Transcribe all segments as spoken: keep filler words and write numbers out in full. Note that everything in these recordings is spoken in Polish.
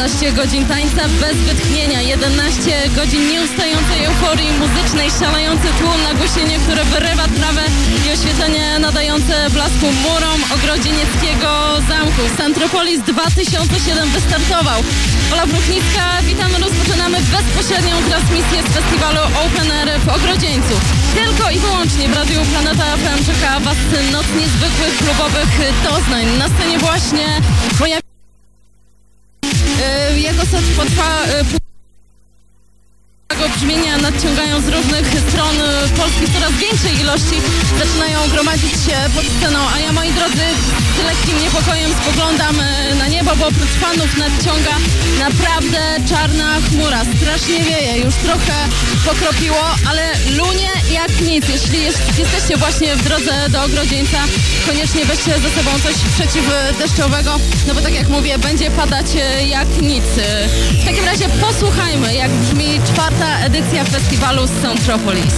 jedenaście godzin tańca bez wytchnienia, jedenaście godzin nieustającej euforii muzycznej, szalejący tłum, nagłośnienie, które wyrywa trawę i oświetlenie nadające blasku murom Ogrodzienieckiego Zamku. Centropolis dwa tysiące siedem wystartował. Ola Bruchnicka, witamy, rozpoczynamy bezpośrednią transmisję z festiwalu Open Air w Ogrodzieńcu. Tylko i wyłącznie w Radiu Planeta F M czeka Was noc niezwykłych klubowych doznań. Na scenie właśnie pojawi yy, jego set potrwa yy, brzmienia nadciągają z różnych stron Polski w coraz większej ilości, zaczynają gromadzić się pod sceną, a ja, moi drodzy, z lekkim niepokojem spoglądam na niebo, bo oprócz fanów nadciąga naprawdę czarna chmura. Strasznie wieje, już trochę pokropiło, ale lunie jak nic. Jeśli jest, jesteście właśnie w drodze do Ogrodzieńca, koniecznie weźcie ze sobą coś przeciwdeszczowego, no bo tak jak mówię, będzie padać jak nic. W takim razie posłuchajmy, jak brzmi czwarta edycja festiwalu Centropolis.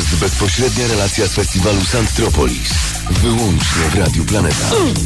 jest bezpośrednia relacja z festiwalu Soundtropolis. Wyłącznie w Radiu Planeta.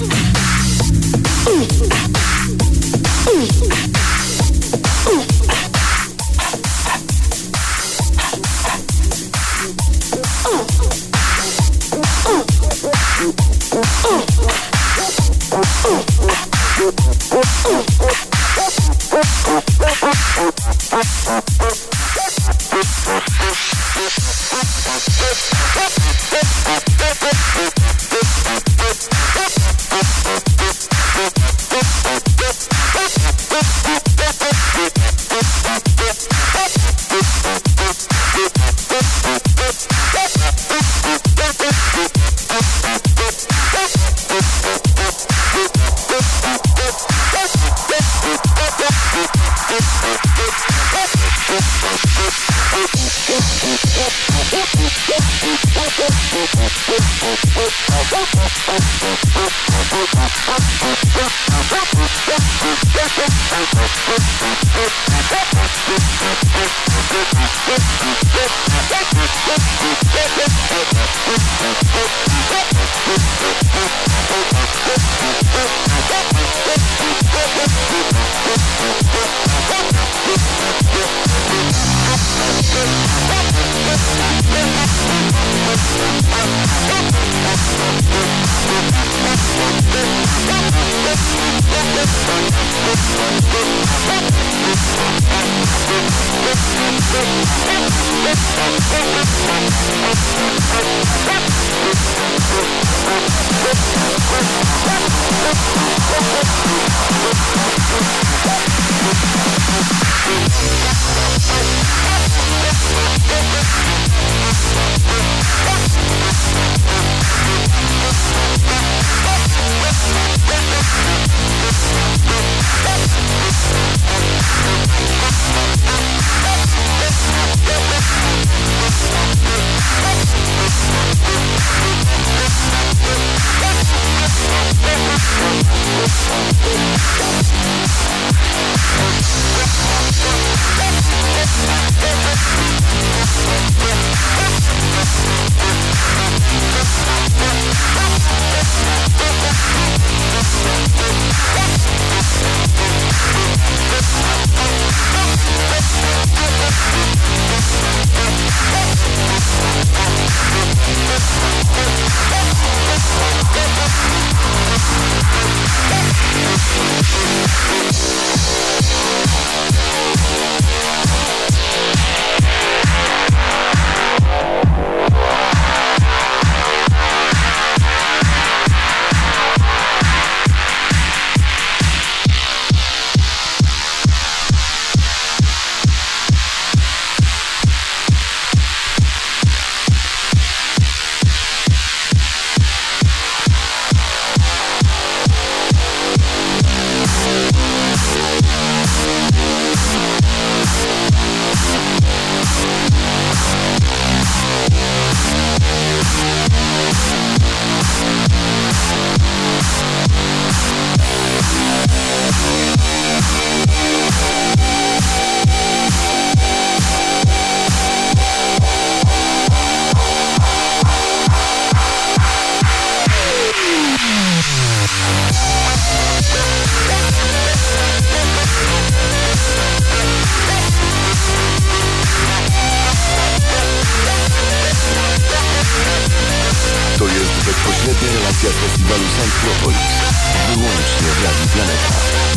Bezpośrednia relacja z festiwalu Soundtropolis. Wyłącznie w Radiu Planeta.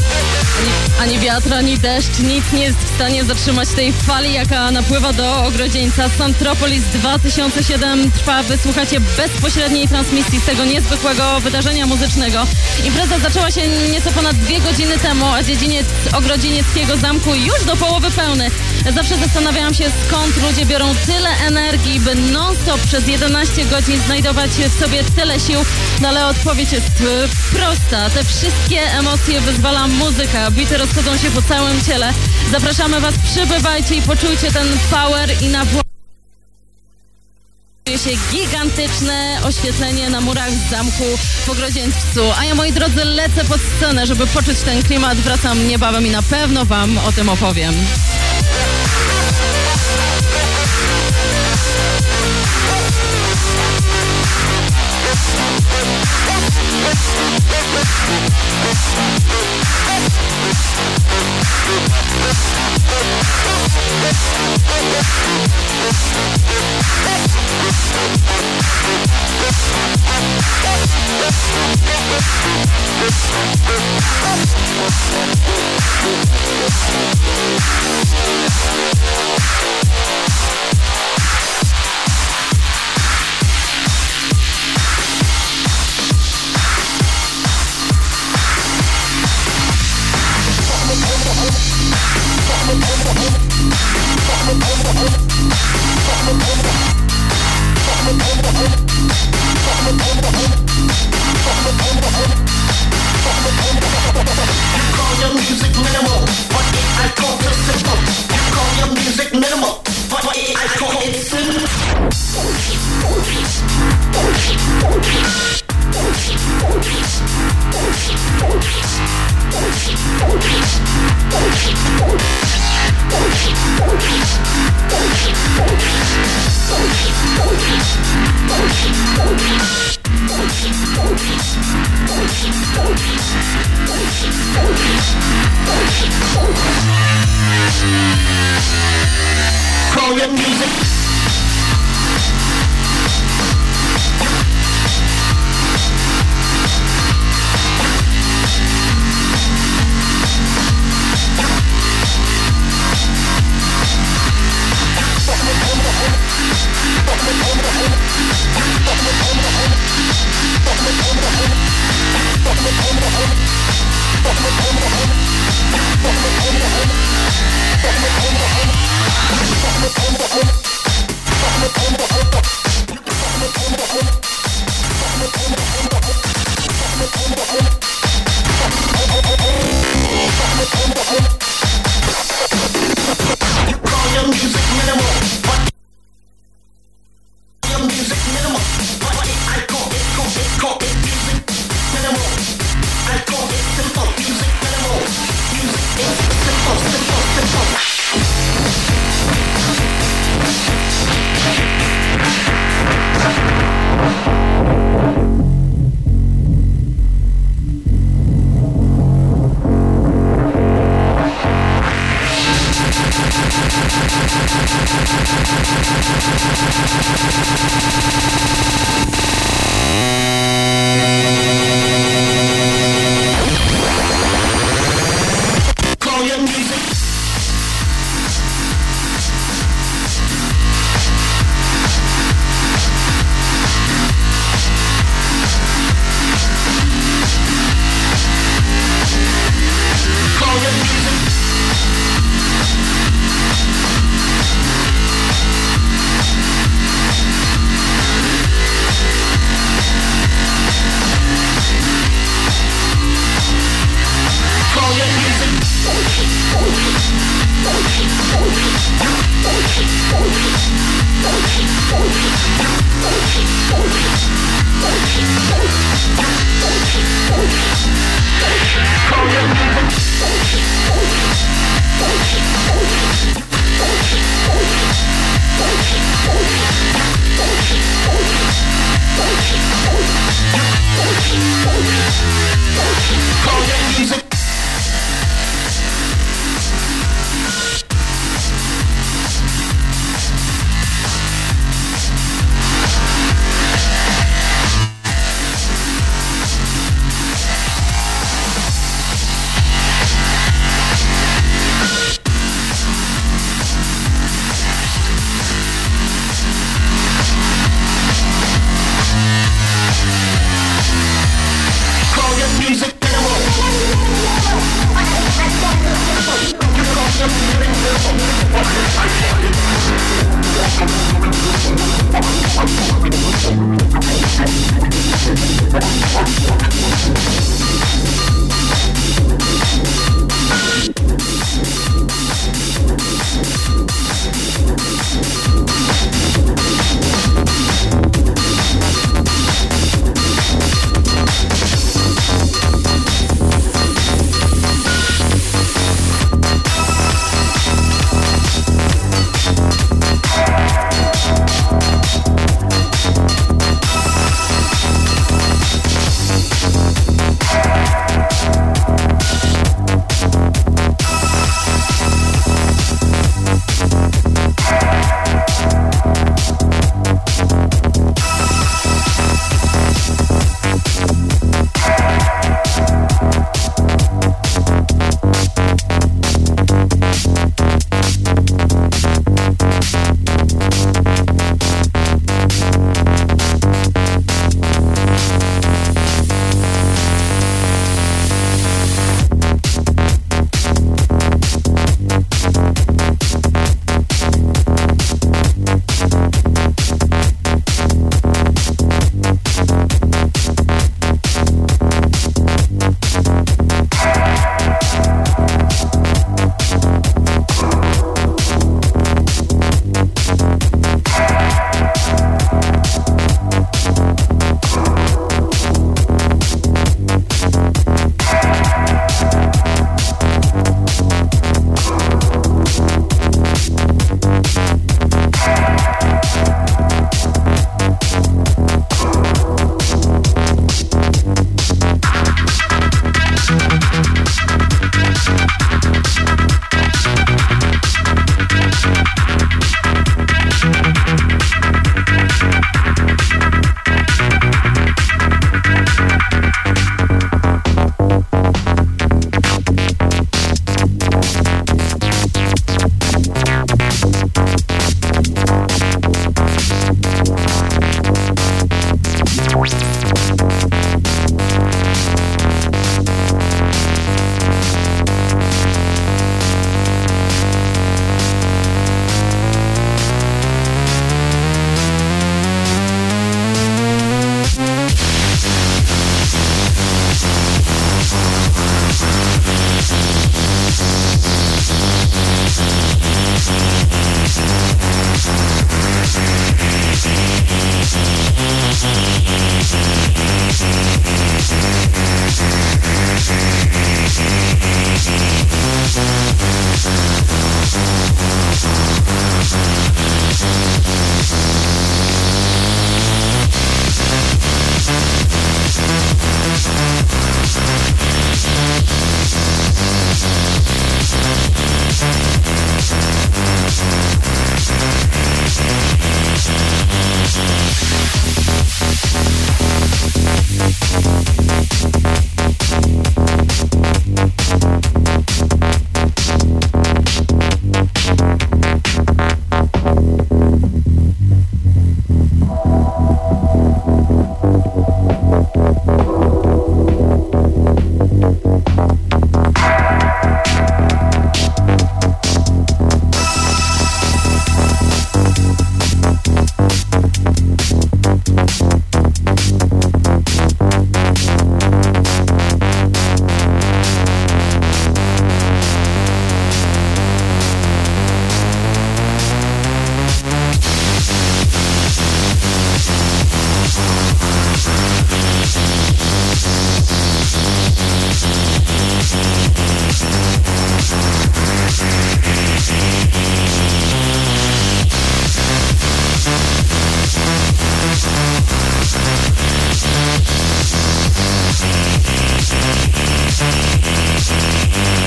Ani, ani wiatr, ani deszcz, nic nie jest w stanie zatrzymać tej fali, jaka napływa do Ogrodzieńca. Soundtropolis dwa tysiące siedem trwa. Wysłuchacie bezpośredniej transmisji z tego niezwykłego wydarzenia muzycznego. Impreza zaczęła się nieco ponad dwie godziny temu, a dziedziniec Ogrodzienieckiego Zamku już do połowy pełny. Zawsze zastanawiałam się, skąd ludzie biorą tyle energii, by non-stop przez jedenaście godzin znajdować w sobie tyle sił. No ale odpowiedź jest prosta. Te wszystkie emocje wyzwala muzyka. Bity rozchodzą się po całym ciele. Zapraszamy Was, przybywajcie i poczujcie ten power i na się gigantyczne oświetlenie na murach zamku w Ogrodzieńcu. A ja, moi drodzy, lecę pod scenę, żeby poczuć ten klimat. Wracam niebawem i na pewno Wam o tym opowiem.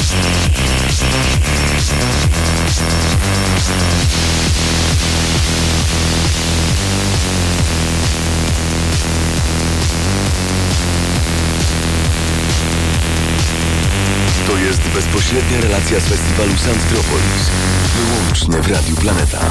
To jest bezpośrednia relacja z festiwalu Soundtropolis. Wyłącznie w Radiu Planeta.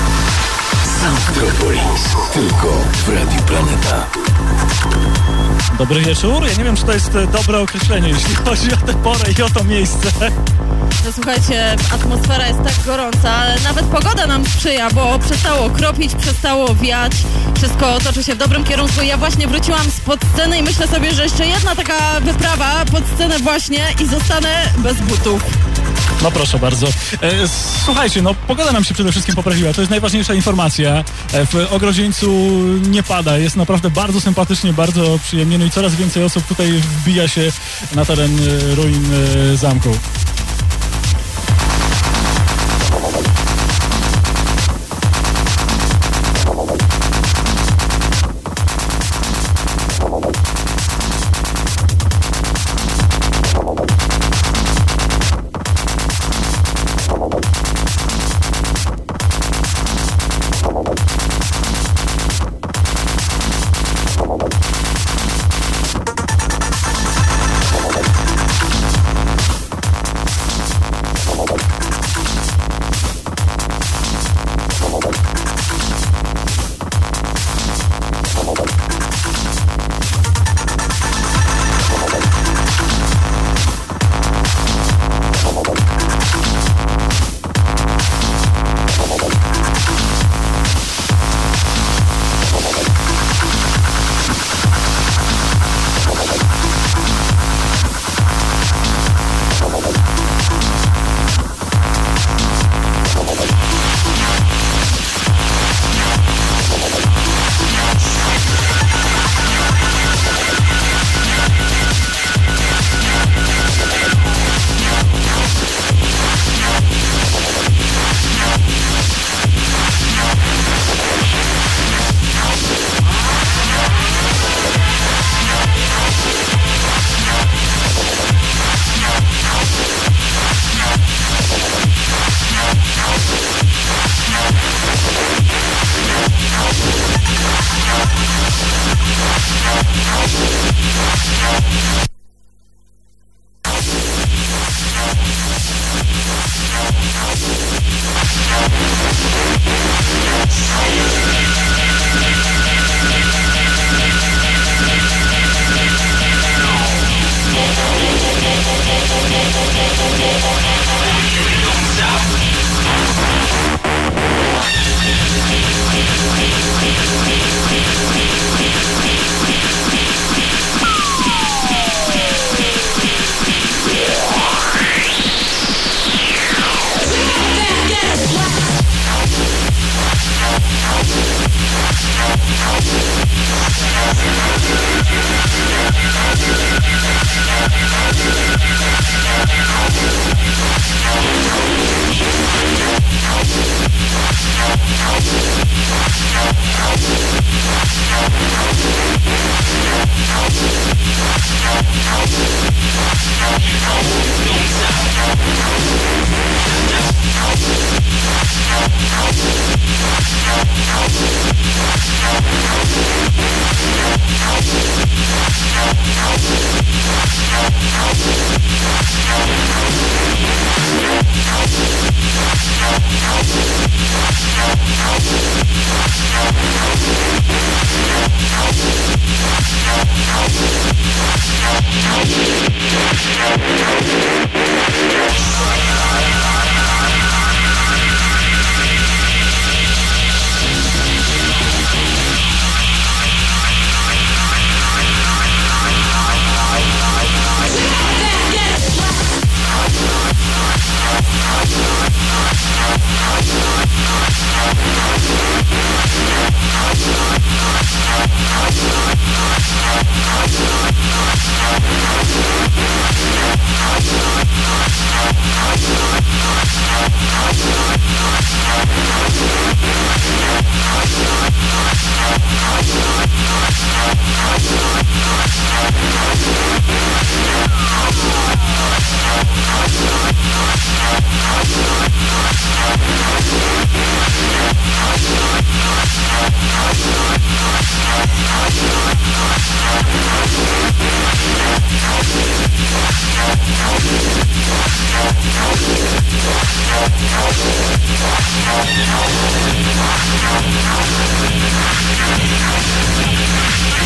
Soundtropolis. Tylko w Radiu Planeta. Dobry wieczór. Ja nie wiem, czy to jest dobre określenie, jeśli chodzi o tę porę i o to miejsce. No słuchajcie, atmosfera jest tak gorąca, ale nawet pogoda nam sprzyja, bo przestało kropić, przestało wiać, wszystko toczy się w dobrym kierunku. Ja właśnie wróciłam spod sceny i myślę sobie, że jeszcze jedna taka wyprawa pod scenę właśnie i zostanę bez butów. No proszę bardzo. E, słuchajcie, no pogoda nam się przede wszystkim poprawiła. To jest najważniejsza informacja. E, w Ogrodzieńcu nie pada. Jest naprawdę bardzo sympatycznie, bardzo przyjemnie. No i coraz więcej osób tutaj wbija się na teren e, ruin e, zamku.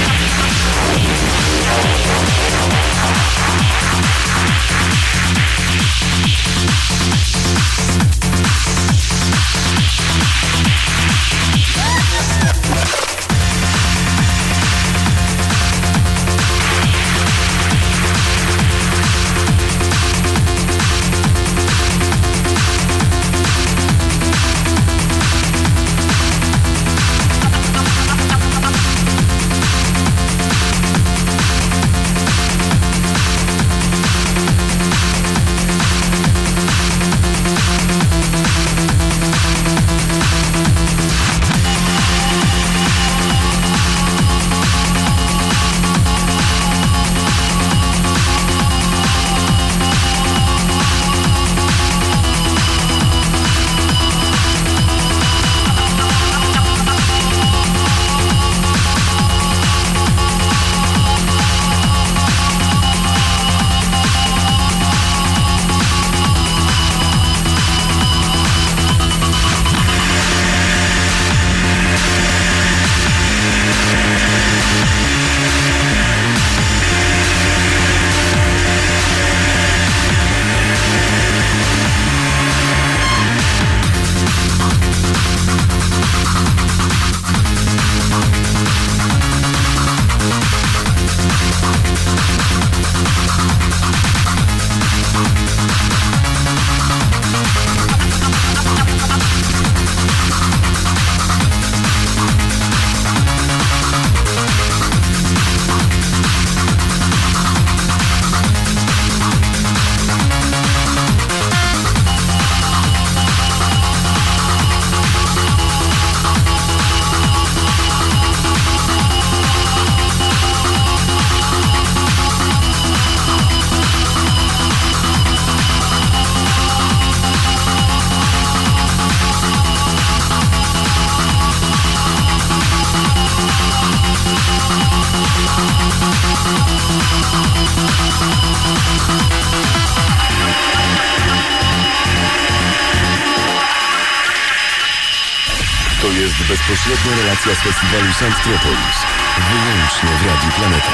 To jest bezpośrednia relacja z festiwalu Soundtropolis. Wyłącznie w Radiu Planeta.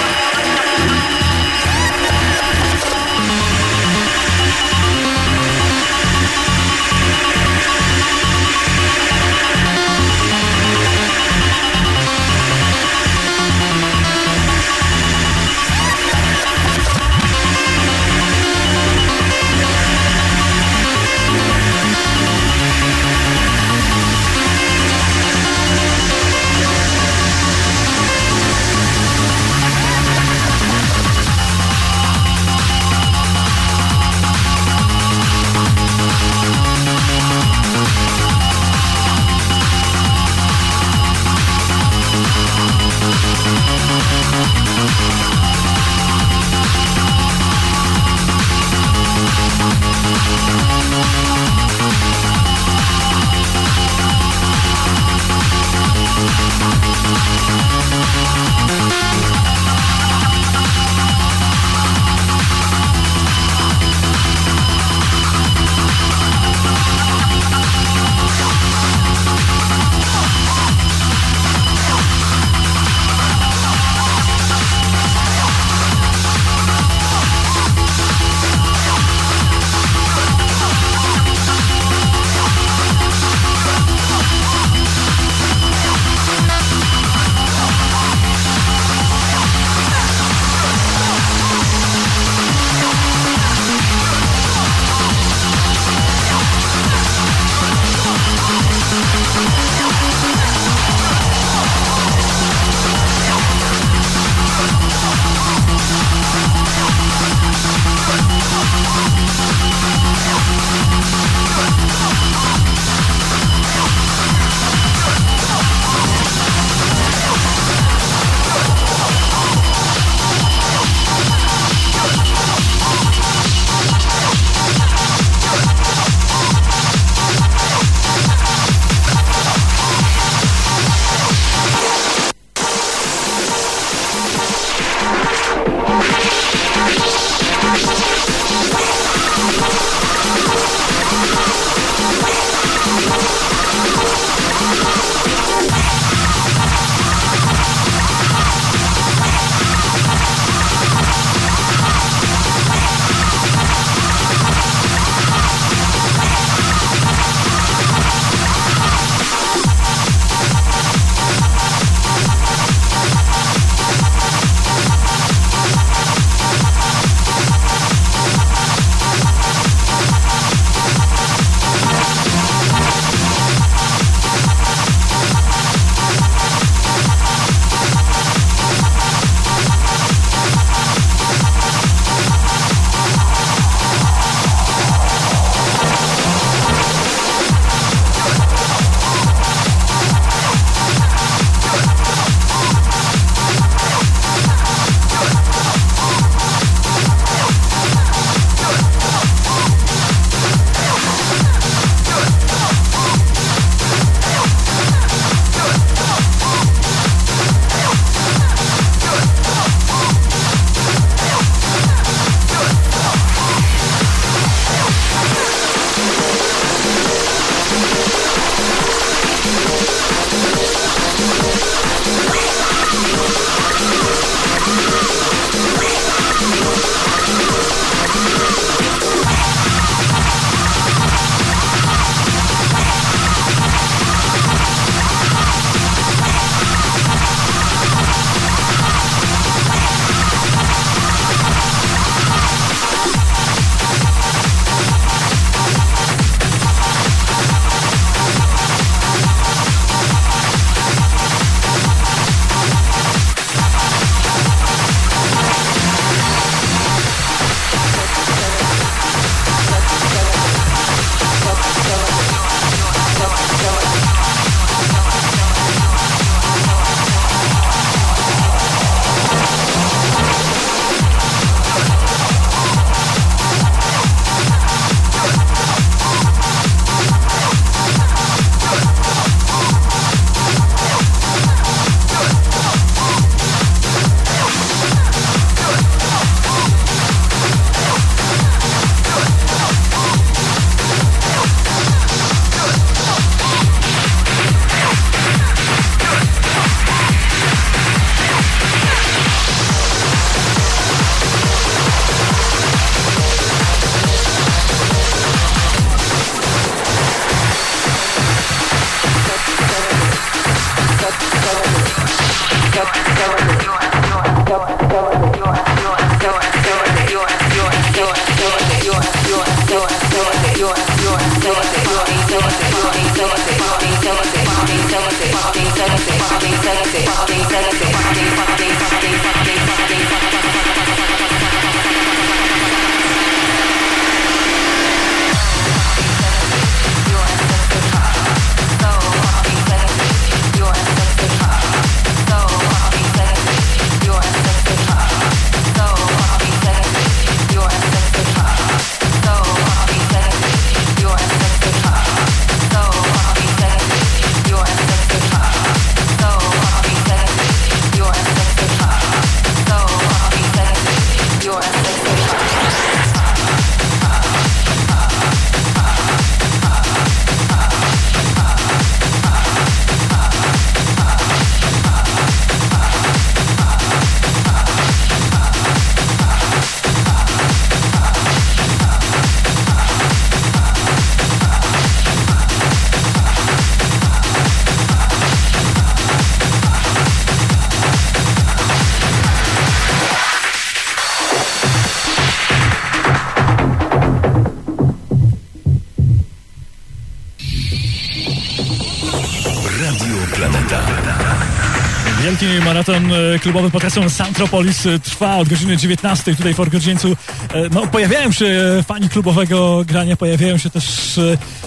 Wielki maraton klubowy pod hasłem Santropolis trwa od godziny dziewiętnastej tutaj w Orgodzieńcu. No, pojawiają się fani klubowego grania, pojawiają się też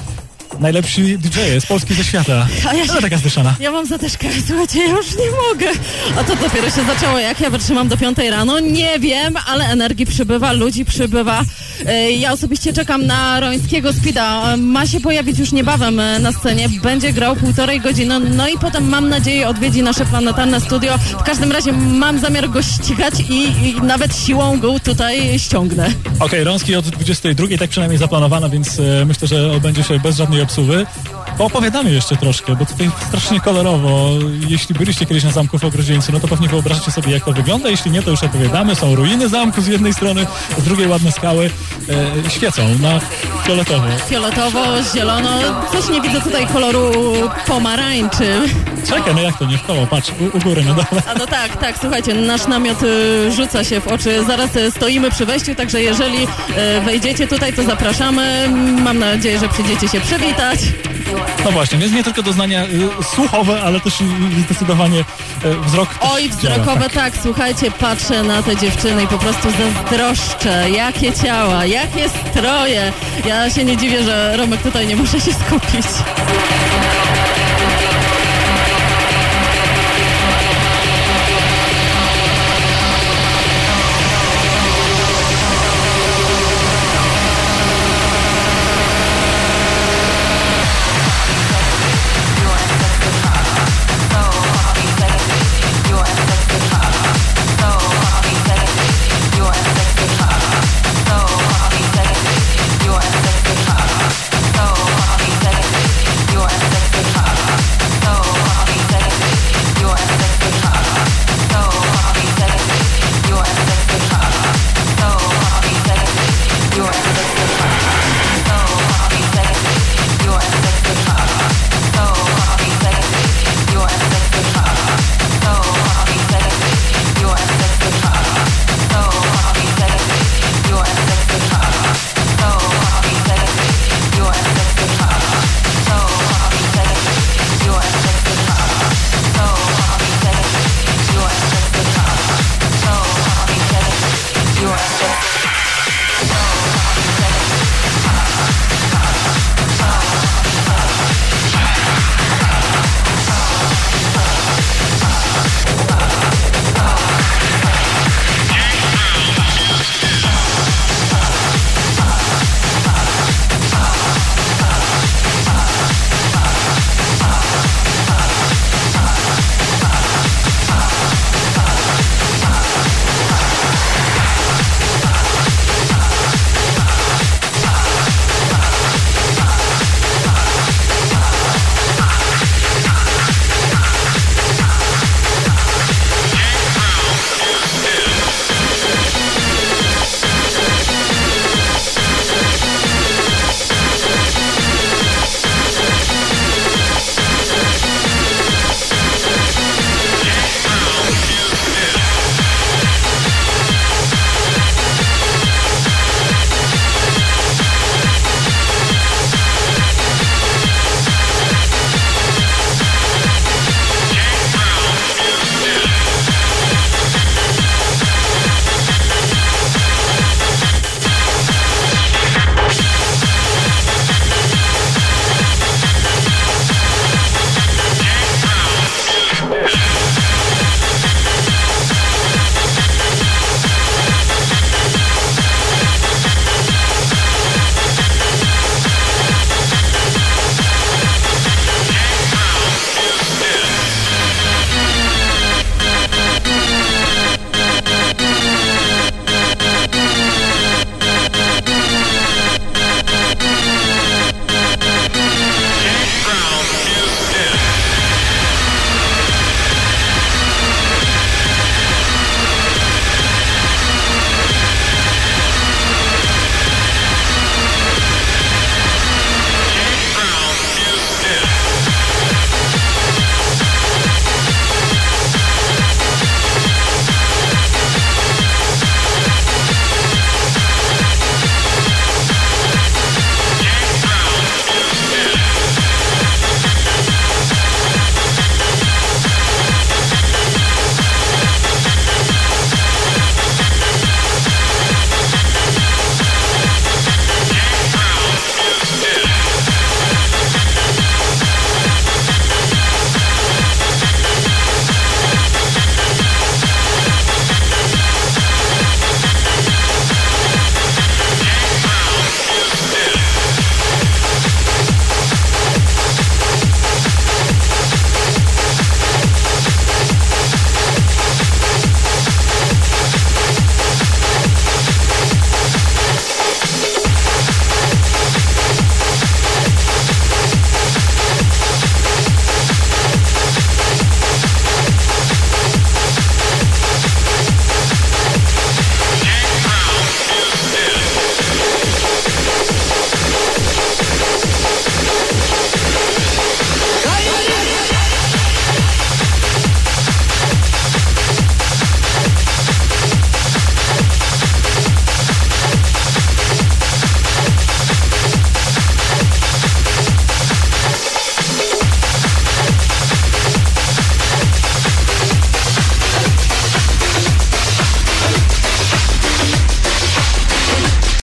najlepsi D J z Polski, ze świata. A ja się, taka zdyszana. Ja mam zatyczkę, słuchajcie, ja już nie mogę. A to dopiero się zaczęło, jak ja wytrzymam do piątej rano, nie wiem, ale energii przybywa, ludzi przybywa. Ja osobiście czekam na Rońskiego Speeda. Ma się pojawić już niebawem na scenie, będzie grał półtorej godziny, no i potem mam nadzieję odwiedzi nasze planetarne studio. W każdym razie mam zamiar go ścigać i, i nawet siłą go tutaj ściągnę. Okej, okay, Roński od dwudziestej drugiej, tak przynajmniej zaplanowano, więc e, myślę, że odbędzie się bez żadnej obsługi. Opowiadamy jeszcze troszkę, bo tutaj strasznie kolorowo. Jeśli byliście kiedyś na zamku w Ogrodzieńcu, no to pewnie wyobrażacie sobie, jak to wygląda. Jeśli nie, to już opowiadamy. Są ruiny zamku z jednej strony, z drugiej ładne skały. E, świecą na fioletowo. Fioletowo, zielono. Coś nie widzę tutaj koloru pomarańczy. Czekaj, no jak to nie w koło? Patrz, u, u góry na dole. A no tak, tak, słuchajcie, nasz namiot y, rzuca się w oczy. Zaraz y, stoimy przy wejściu, także jeżeli y, wejdziecie tutaj, to zapraszamy. Mam nadzieję, że przyjdziecie się przywitać. No właśnie, więc nie tylko doznania y, słuchowe, ale też y, zdecydowanie y, wzrok. Oj, wzrokowe, tak. tak, słuchajcie, patrzę na te dziewczyny i po prostu zazdroszczę. Jakie ciała, jakie stroje. Ja się nie dziwię, że Romek tutaj nie może się skupić.